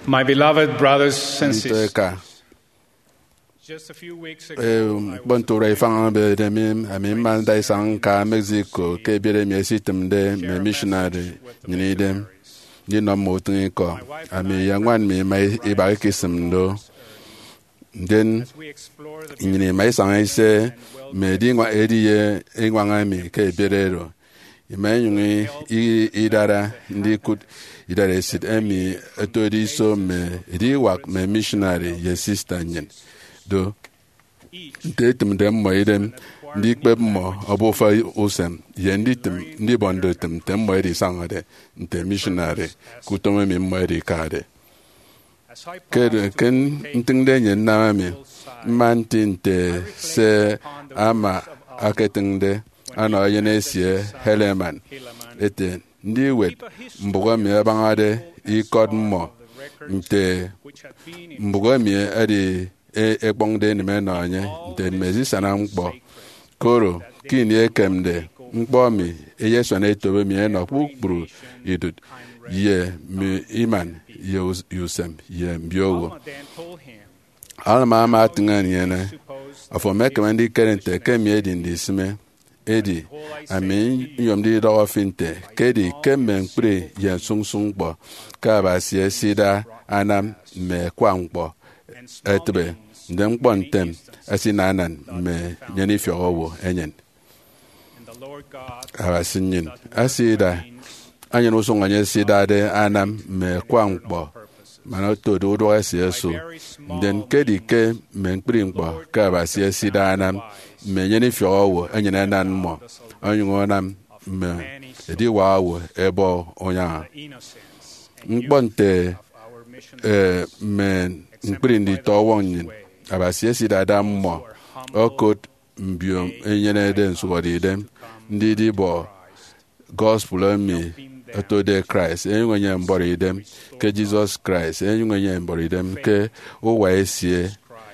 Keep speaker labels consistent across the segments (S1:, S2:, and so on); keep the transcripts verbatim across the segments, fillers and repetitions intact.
S1: My beloved brothers and sisters,
S2: Nteka
S1: just a few weeks
S2: e
S1: ago, I was
S2: bontura ifang be de mi ami man dai sang ka Mexico ke bere mi sitem de me missionary ni dem ni no mo tun ko ami yangwan mi mai e ba kisim do den
S1: as we explore the
S2: ni mai sang ise me di ngwa edi ye e ngwa ngami ke bere ro imayungi i idara ndi kut idara sit emi etodi so me di wak me missionary ye sister nyen do te tum dem mo idem ndi kpeb mo obofa osem ye ndi tum ndi bondo tum tem mo di sangade nte missionary kutome mi mo di kade
S1: as I
S2: ke ken ntingde nyen na mi mantinte se ama aketengde ano yenesie Heleman ete ndi wet mbugo mi bangade i kod mo nte
S1: which had been in
S2: mbugo mi adi e ekpongde ni me no nye nte mezi sana mkpo koro kini ekemde mkpo mi eye sona etobe mi no kpukpuru idut ye mi iman ye us- yusem ye mbiowo
S1: Alma then told him,
S2: alma ma tinga ni ene
S1: suppose
S2: afọ mekemandi kerente kemi edi ndi sime edi ami yom di do finte kedi kemen pre ye sung sung bo ka ba sie sida anam me kwangbo
S1: and small
S2: etbe
S1: means
S2: ndem kpontem asinanan me nyani fiowo enyen
S1: and the Lord God
S2: abasinyin asida anyen usung anye sida de anam me kwangbo mana to do do asie so den kedi ke men pringbo ka ba sie sida anam me nyani fiowo enyen nan mo anyungo nam me edi wawo ebo onya
S1: the innocence
S2: mkponte
S1: of our mission
S2: eh men mprindi to wonyin aba sie sida da mo okot mbio enyene de nsugodi dem ndi di bo gospel mi eto de Christ enyenye mbori dem ke Jesus Christ enyenye mbori dem ke o wa esie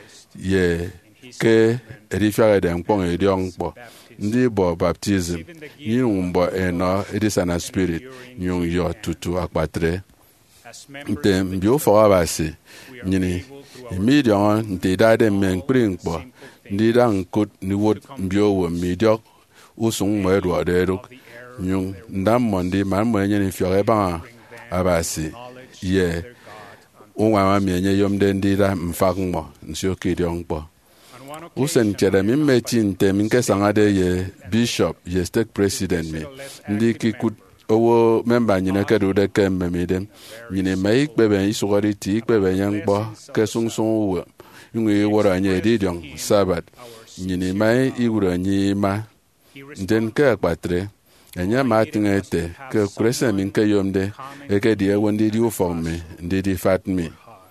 S2: ye ke erifia de nkpon ediongpo ndị bo baptism nyun mbo eno edisana spirit nyun yo tutu akpatre
S1: as members
S2: nte mbi ofo abasi nyini imidion nte dade men kprinkpo ndị da nkut ni wot mbi owo midio usung mo edo de nyun ndam mondi man mo nyini fio eba abasi ye unwa ma mi enye yomde ndị da mfakmo nsio kidiongpo
S1: on one
S2: usen chere mi mechi nte mi nke sangade ye bishop ye stake president mi ndị kikut owo memba nyine kedu de ke mmemide nyine mai ikpebe isugori ti ikpebe nye mkpo ke sungsung uwe inwe woro anye edidion sabat nyine mai iwuro nye ma nde nke akpatre enye ma tinga ete ke kurese mi nke yomde eke di ewo ndị di ufom mi ndị di fat mi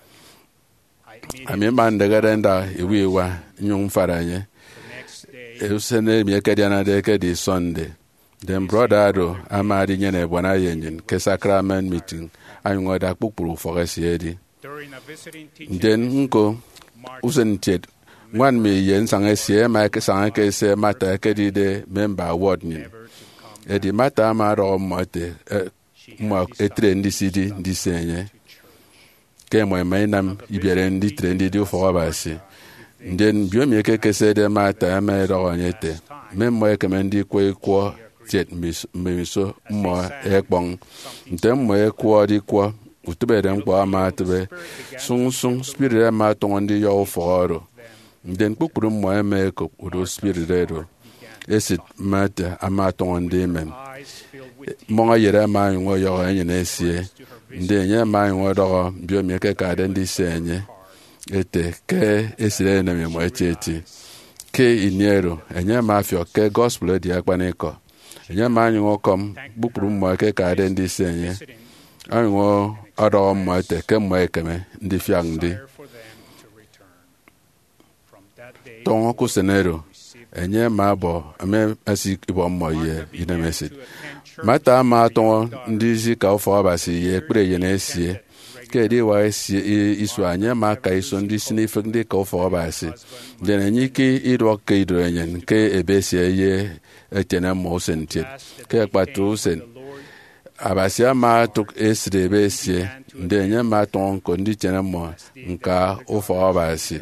S2: ami ma ndegere nda iwi iwa nyung faranye
S1: next day
S2: usene mi eke diana de eke di Sunday dem brother ado amadi nyene bwana yenyin ke sacrament meeting ayungo da kpukpuru foresi edi
S1: during a visiting teaching
S2: den nko usen chet ngwan mi yen sange sie ma ke sange ke se mata ke di de member award ni
S1: never to come
S2: edi mata ma ro mote mo etre ndi sidi ndi senye ke mo mainam ibere ndi tre ndi di fo basi den bio mi ke ke se de mata ma ro nyete memmo ke mendi kwe kwo jet miso mo ekpong ntem mo ekwo di kwo utube dem kwa ma tebe sung sung spirit ma to ndi yo foro den kpukpuru mo eme ko udo spirit do esit mata ama to ndi mem
S1: eyes filled with
S2: mo yere ma ngo yo enye na esie ndi nye ma ngo do bio mi ke ka de ndi senye ete ke esire na mi mo echechi ke iniero enye ma afio ke gospel di akpaniko enye ma anyo kom bupuru mo ke ka de ndi senye
S1: visiting
S2: anyo ado mo te ke mo ekeme ndi fiang ndi
S1: there for them to return from that day
S2: ton ko senero enye ma bo ame asi ibo mo ye ine message
S1: to attend church
S2: mata ma ton ndi zi ka ofo abasi ye kpere ye na esie ke di wa esie isu anya ma ka iso ndi sinife ndi ka ofo abasi de na nyiki ido ke ido enyen ke ebesie ye etena mo sentie ke kpatu sen abasia ma tuk esre besie nde nye ma ton ko ndi chene mo nka ufo abasi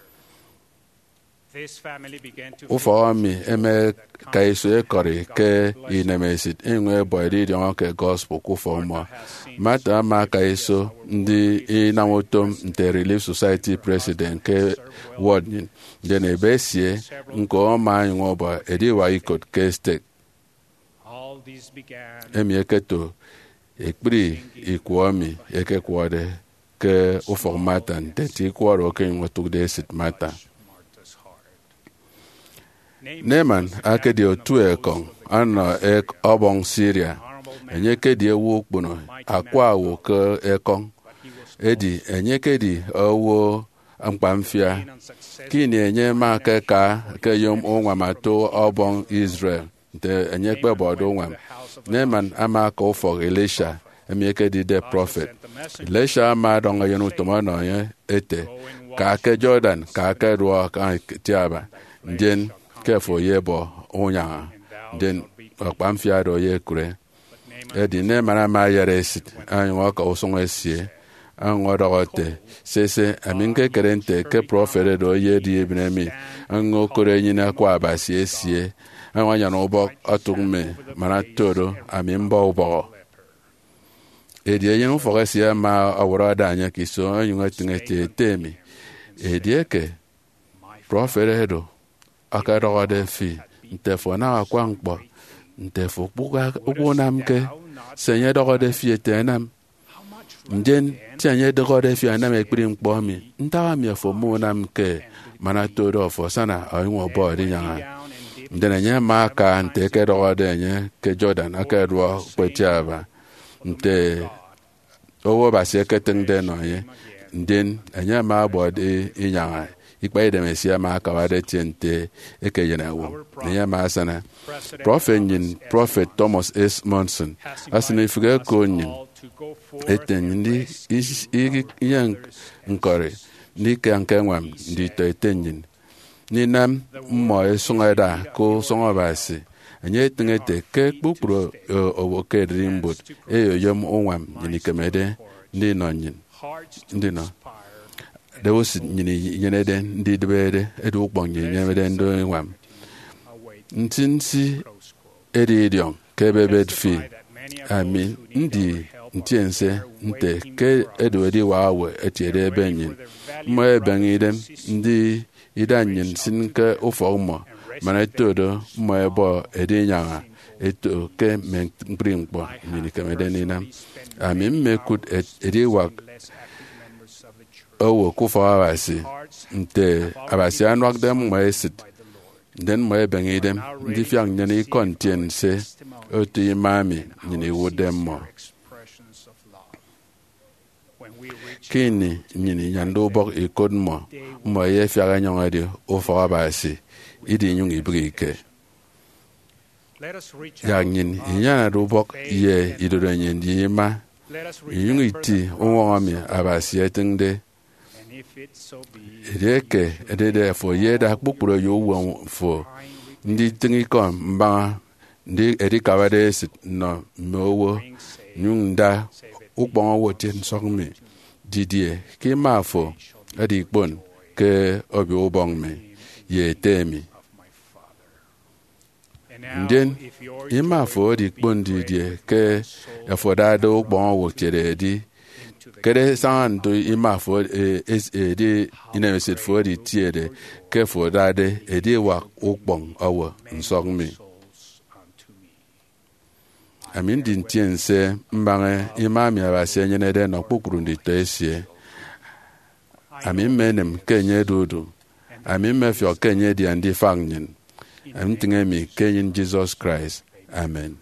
S2: ufo mi eme ka iso ekori ke inemesit inwe boyri di onke gospel kufo mo mata ma ka iso ndi inamotom nte Relief Society president ke ward nde ne besie nko ma nwo ba ediwa ikot ke state emi eketo ekpiri ikuomi eke kwode ke ufo mata nte ti kworo ke nwotuk de sit mata Neman ake di otu ekong ano ek obong Syria enye ke di ewu kpuno akwa awo ke ekong edi enye ke di owo amkpamfia kini enye ma ke ka ke yom onwa mato obong Israel nte enye kpe bodo onwa Neman ama ka ufo Elisha emye ke di the prophet Elisha ama donga yenu tomono ye ete ka ke Jordan ka ke ruo ka tiaba njen kefo yebo onya den akpamfia do ye kure edi ne mara ma yere sit anyo ka osongo esie anwo dogote sese aminke kerente ke profere do ye di ebnemi anwo kore nyina kwa abasi esie anwa nya no bo atume mana toro amimbo obo edi yen foresia ma awora danya kiso anyo tingete temi edi eke profere do akadọgọ de fi ntefo na akwa mkpọ ntefo kpuga ugunam ke senye dọgọ de fi etenam njen tianye dọgọ de fi anam ekpiri mkpọ mi ntawa mi efo mu nam ke mana todo ofo sana aywo bo ri nya ndene nye ma ka nte ke dọgọ de nye ke Jordan aka ruo kwetiaba nte owo basi keteng de no ye nden enye ma bo de inya ikpa idemesia ma akawade tiente eke yenawo ne ma sana prophet nyin prophet Thomas S. Monson asini fige ko nyin eten ndi yang nkore ndi kan kanwam ndi to etenyin ni nam mo esungada ko songa basi enye tengete ke kpukro owo ke drimbot eyo yom onwam ni kemede ndi no nyin ndi no there was nyini yenede ndi debede edu ukpong nyemede ndo nwam ntinsi edidion kebebed fi ami ndi ntiense nte ke edwedi wawe etiede benyin mo ebengidem ndi idanyin sinke ufo mo mana todo mo ebo edinyanga eto ke mengpringpo nyini kemede nina ami mekut ediwa owo kufa abasi nte abasi anwak dem mo esit den mo ebengi dem ndi fiang nyani kontien se oti imami nyini wudem mo kini nyini nyando bok ikod mo mo ye fiaga nyonga di ofa abasi idi nyung ibrike ya nyini nyana do bok ye idodo nyendi ma nyung iti onwami abasi etende Edeke edede fo yeda kpukpuru yo wo fo ndi tingi kom mba ndi edikawade sit no mewo nyunda ukpon wo tin sokmi didie ki mafo edikpon ke obi obong me ye temi nden imafo edikpon didie ke efodado ukpon wo tere di kede san to ima fo es e de inemesit fo di tiede ke fo dade e de wa ukpong awo nsong mi amin din tiense mbange ima mi abase nyene de no kpukuru ndi to esie amin menem kenye dudu amin mefio kenye di andi fangnyin amin tingemi kenyin Jesus Christ amen.